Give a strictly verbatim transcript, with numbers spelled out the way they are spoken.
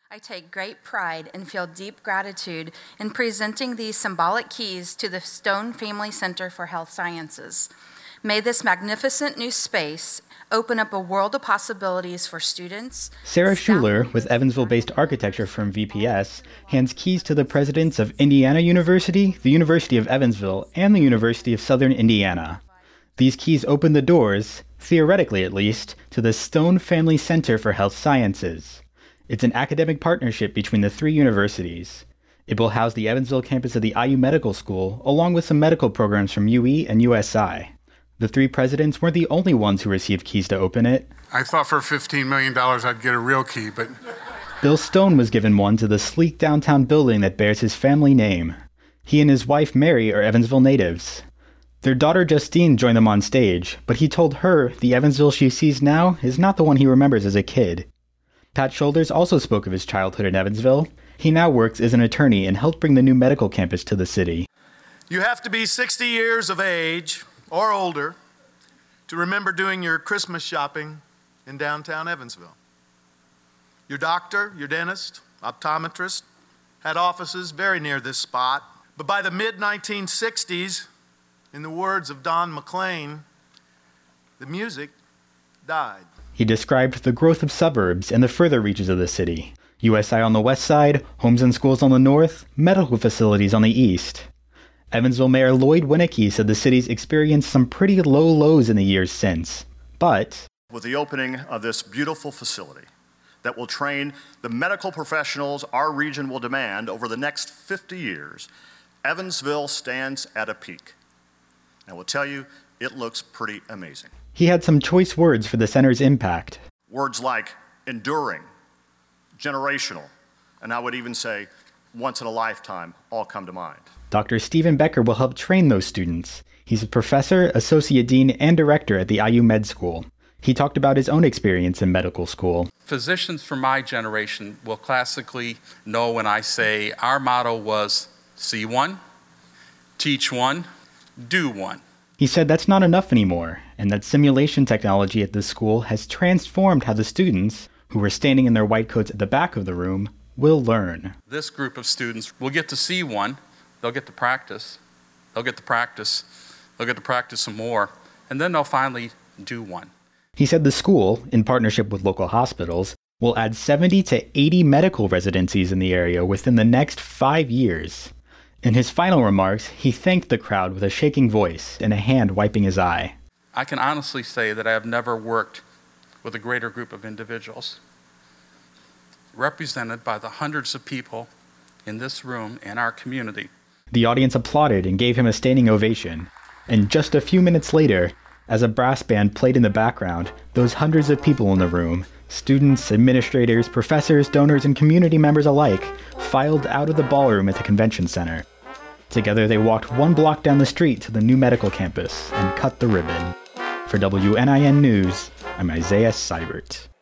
I take great pride and feel deep gratitude in presenting these symbolic keys to the Stone Family Center for Health Sciences. May this magnificent new space open up a world of possibilities for students. Sarah Schuler, with Evansville-based architecture firm V P S, hands keys to the presidents of Indiana University, the University of Evansville, and the University of Southern Indiana. These keys open the doors, theoretically at least, to the Stone Family Center for Health Sciences. It's an academic partnership between the three universities. It will house the Evansville campus of the I U Medical School, along with some medical programs from U E and U S I. The three presidents weren't the only ones who received keys to open it. I thought for fifteen million dollars I'd get a real key, but... Bill Stone was given one to the sleek downtown building that bears his family name. He and his wife Mary are Evansville natives. Their daughter Justine joined them on stage, but he told her the Evansville she sees now is not the one he remembers as a kid. Pat Shoulders also spoke of his childhood in Evansville. He now works as an attorney and helped bring the new medical campus to the city. You have to be sixty years of age or older to remember doing your Christmas shopping in downtown Evansville. Your doctor, your dentist, optometrist had offices very near this spot. But by the mid nineteen sixties, in the words of Don McLean, the music died. He described the growth of suburbs and the further reaches of the city. U S I on the west side, homes and schools on the north, medical facilities on the east. Evansville Mayor Lloyd Winnecke said the city's experienced some pretty low lows in the years since, but... With the opening of this beautiful facility that will train the medical professionals our region will demand over the next fifty years, Evansville stands at a peak. I will tell you, it looks pretty amazing. He had some choice words for the center's impact. Words like enduring, generational, and I would even say once in a lifetime all come to mind. Doctor Stephen Becker will help train those students. He's a professor, associate dean, and director at the I U Med School. He talked about his own experience in medical school. Physicians from my generation will classically know when I say our motto was see one, teach one, do one. He said that's not enough anymore, and that simulation technology at the school has transformed how the students, who were standing in their white coats at the back of the room, will learn. This group of students will get to see one, they'll get to practice, they'll get to practice, they'll get to practice some more, and then they'll finally do one. He said the school, in partnership with local hospitals, will add seventy to eighty medical residencies in the area within the next five years. In his final remarks, he thanked the crowd with a shaking voice and a hand wiping his eye. I can honestly say that I have never worked with a greater group of individuals, represented by the hundreds of people in this room and our community. The audience applauded and gave him a standing ovation. And just a few minutes later, as a brass band played in the background, those hundreds of people in the room, students, administrators, professors, donors, and community members alike, filed out of the ballroom at the convention center. Together they walked one block down the street to the new medical campus and cut the ribbon. For W N I N News, I'm Isaiah Seibert.